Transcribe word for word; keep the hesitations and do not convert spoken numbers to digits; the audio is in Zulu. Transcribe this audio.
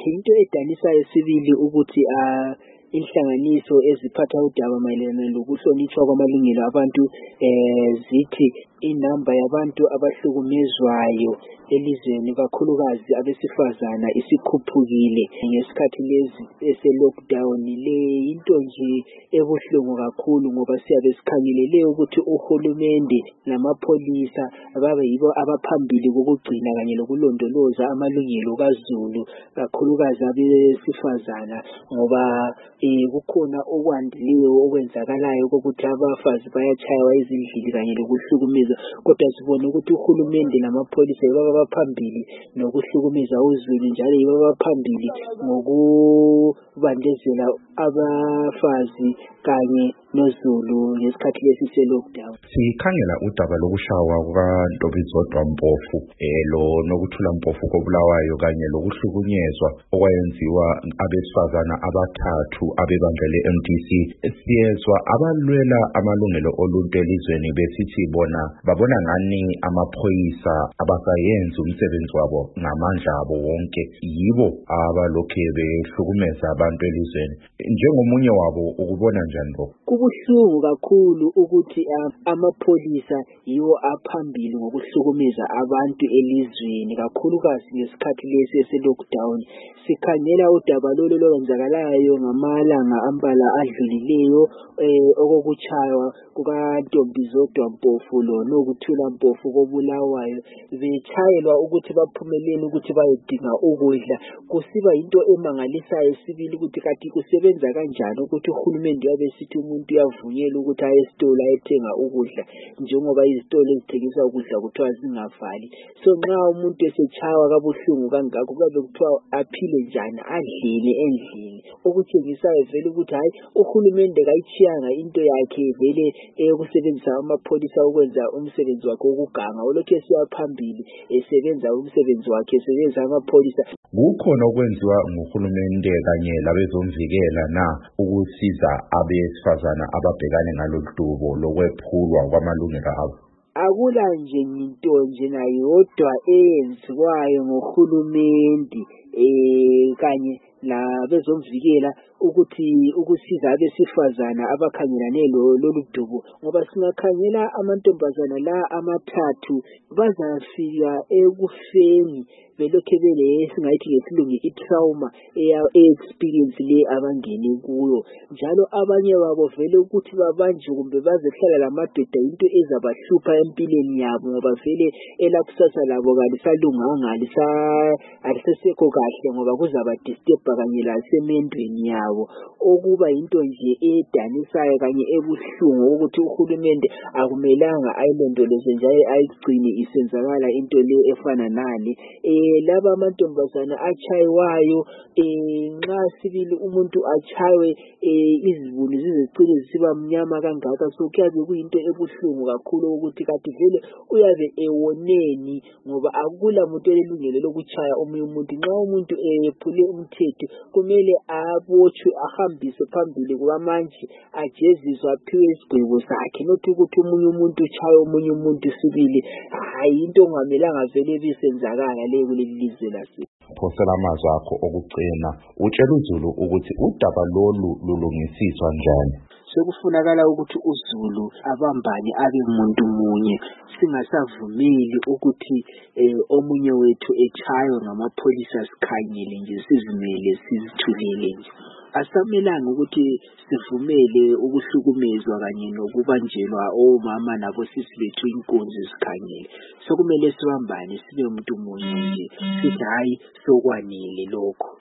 into edanisayo sibili ukuthi ah inhlanganiso eziphatha udaba mayelana lokuhlonishwa kwamalungelo abantu eh zithi inamba yabantu abahlukumezwayo elizweni kakhulukazi abesifazana isikhuphukile ngesikhathi lezi ese lockdown. Le into nje ebuhlungu kakhulu ngoba siyabe sikhangelele ukuthi uhulumende namapholisa babe yibo abaphambili kokugcina kanye lokulondoloza amalungelo kaZulu kakhulukazi abesifazana, ngoba eh kukhona okwandileyo okwenzakalayo ukuthi abafazi bayachaywa ezindlini kanye lokuhlukumeza, kodwa sibona ukuthi uhulumende namapholisa yibo abaphambili nokuhlukumeza uZulu, njalo yibo abaphambili ngokubandezela abafazi kanye noZulu ngesikhathi lesi se lockdown. Sikhangela udaba lokushawa kukaNtobizodwa Mpofu eh lo nokuthula Mpofu kobulawayo kanye lokuhlukunyezwa okwayenziwa abesifazana abathathu abebandla le-M D C. Siyezwa abalwela amalungelo oluntu elizweni besithi bona babona ngani amaphoyisa abasayenza umsebenzi wabo ngamandla abo wonke, yibo abalokhe behlukumeza abantu elizweni. Njengomunye wabo ukubona njani bo? Kubuhlungu kakhulu ukuthi uh, amapholisa yiwo aphambili ngokuhlukumeza abantu elizweni kakhulukazi ngesikhathi lesi ese lockdown. Sikhangela udaba lolu olwenzakalayo ngamalanga ambala adlulileyo eh okokuchaywa kukaNtobizodwa Mpofu lo nokuthula Mpofu kobulawayo, bechayelwa ukuthi baphumelele ukuthi bayedinga ukudla. Kusiba into emangalisayo sibili ukuthi kati kusebenza kanjani ukuthi uhulumende yabe sithi umuntu uyavunyelwa ukuthi aye esitolo ayethenga ukudla njengoba izitolo ezithengisa ukudla kuthiwa zingavali. So nxa umuntu esechawa kabuhlungu kangakho kube kuthiwa aphile njani, adlile endlini, okutshengisayo vele ukuthi hayi uhulumende kayichiyanga into yakhe vele eyokusebenzisa amapholisa ukwenza umsebenzi wakhe wokuganga, olokhu siya phambili esebenza umsebenzi wakhe esebenzisa amapholisa. Kukhona okwenziwa nguhulumende kanye labezomvikela na ukusiza abesifazana ababhekane ngaloludubo lokwephulwa kwamalungelo abo? Akula nje into nje nayodwa eyenziwayo ngohulumende eh kanye labezomvikela ukuthi ukusiza abesifazana abakhangelane lolu dubo, ngoba singakhangela amantombazana la amathathu bazafika ekufeni belokhe bele singayithi ngesilungu itrauma e-experience le abangene kuyo, njalo abanye babo vele ukuthi babanje kumbe bazehlala lamadoda into ezabahlupha empilweni yabo, ngoba vele elakusasa labo kalisalunganga, alisa alisesekho kahle ngoba kuzaba disturb kanye lasemendweni yabo, okuba into nje edanisayo kanye ebuhlungu ukuthi uhulumende akumelanga ayilondoloze njalo ayigcine isenzakala into le efana nale. Eh laba amantombazana achayiwayo eh nxa sibili umuntu achayiwe eh izibunu zizecile zisiba mnyama kangaka, so kuyabe kuyinto ebuhlungu kakhulu ukuthi kati vele uyabe ewoneni, ngoba akula muntu elungelo lokuchaya omunye umuntu. Nxa umuntu ephule umthetho kumele abotshwe ahambise phambili kwamanje ajeziswe aphiwe isigwebo sakhe, not ukuthi umunye umuntu uchaye omunye umuntu sibili. Hayi into ongamelanga vele bisenzakala le kulelizwe lase. Phosela amazwi akho okugcina utshela uZulu ukuthi udaba lolu lulungisiswa njani. Sekufunakala ukuthi uZulu abambane abe umuntu munye, singasavumeli ukuthi eh, omunye wethu echaywe ngamapholisa sikhangele nje sizimele sizithulele nje. Asamelanga ukuthi sivumele ukuhlukumezwa kanye nokubanjelwa omama nabo sisi bethu inkonzo sikhangele. Sokumele sibambane sibe umuntu munye nje, sithi hayi sokwanele lokho.